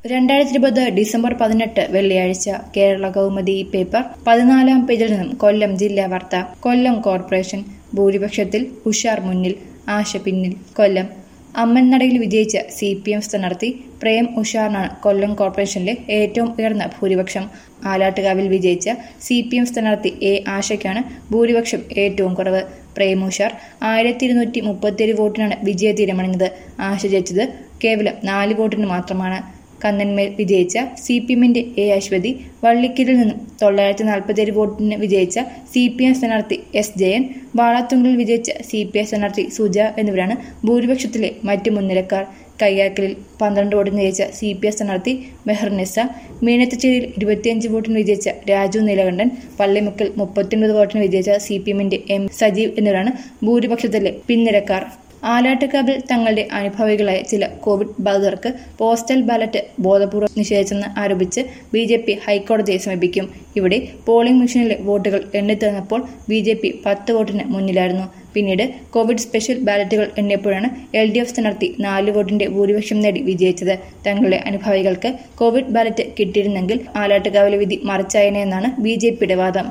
2020 December 18 വെള്ളിയാഴ്ച Kerala Kaumudi paper 14-ാം പേജിൽ നിന്നും കൊല്ലം ജില്ലാ വാർത്ത. കൊല്ലം കോർപ്പറേഷൻ ഭൂരിപക്ഷത്തിൽ ഉഷാർ മുന്നിൽ, ആശ പിന്നിൽ. കൊല്ലം അമ്മൻനടയിൽ വിജയിച്ച CPM സ്ഥാനാർത്ഥി പ്രേം ഉഷാറിനാണ് കൊല്ലം കോർപ്പറേഷനിലെ ഏറ്റവും ഉയർന്ന ഭൂരിപക്ഷം. ആലാട്ടുകാവിൽ വിജയിച്ച CPM സ്ഥാനാർത്ഥി ആശയ്ക്കാണ് ഭൂരിപക്ഷം ഏറ്റവും കുറവ്. പ്രേം ഉഷാർ 1237 വോട്ടിനാണ് വിജയ തീരുമാനിച്ചത്. ആശ ജയിച്ചത് കേവലം 4 വോട്ടിന് മാത്രമാണ്. കന്നന്മേൽ വിജയിച്ച CPMന്റെ അശ്വതി, വള്ളിക്കലിൽ നിന്നും 947 വോട്ടിന് വിജയിച്ച CPM സ്ഥാനാർത്ഥി S ജയൻ, വാളത്തുങ്കലിൽ വിജയിച്ച CPI സ്ഥാനാർത്ഥി സുജ എന്നിവരാണ് ഭൂരിപക്ഷത്തിലെ മറ്റ് മുൻനിരക്കാർ. കയ്യാക്കലിൽ 12 വോട്ടിന് വിജയിച്ച CPI സ്ഥാനാർത്ഥി മെഹർനിസ, മീനത്തശ്ശേരിയിൽ 25 വോട്ടിന് വിജയിച്ച രാജു നീലകണ്ഠൻ, പള്ളിമുക്കിൽ 39 വോട്ടിന് വിജയിച്ച CPMന്റെ M സജീവ് എന്നിവരാണ് ഭൂരിപക്ഷത്തിലെ പിൻനിരക്കാർ. ആലാട്ടുകാവിൽ തങ്ങളുടെ അനുഭാവികളായ ചില കോവിഡ് ബാധിതർക്ക് പോസ്റ്റൽ ബാലറ്റ് ബോധപൂർവ്വം നിഷേധിച്ചെന്ന് ആരോപിച്ച് BJP ഹൈക്കോടതിയെ സമീപിക്കും. ഇവിടെ പോളിംഗ് മെഷീനിലെ വോട്ടുകൾ എണ്ണിത്തീർന്നപ്പോൾ BJP 10 വോട്ടിന് മുന്നിലായിരുന്നു. പിന്നീട് കോവിഡ് സ്പെഷ്യൽ ബാലറ്റുകൾ എണ്ണിയപ്പോഴാണ് LDF സ്ഥാനാർത്ഥി 4 വോട്ടിന്റെ ഭൂരിപക്ഷം നേടി വിജയിച്ചത്. തങ്ങളുടെ അനുഭാവികൾക്ക് കോവിഡ് ബാലറ്റ് കിട്ടിയിരുന്നെങ്കിൽ ആലാട്ടുകാവിലെ വിധി മറിച്ചായേനെന്നാണ് BJPയുടെ വാദം.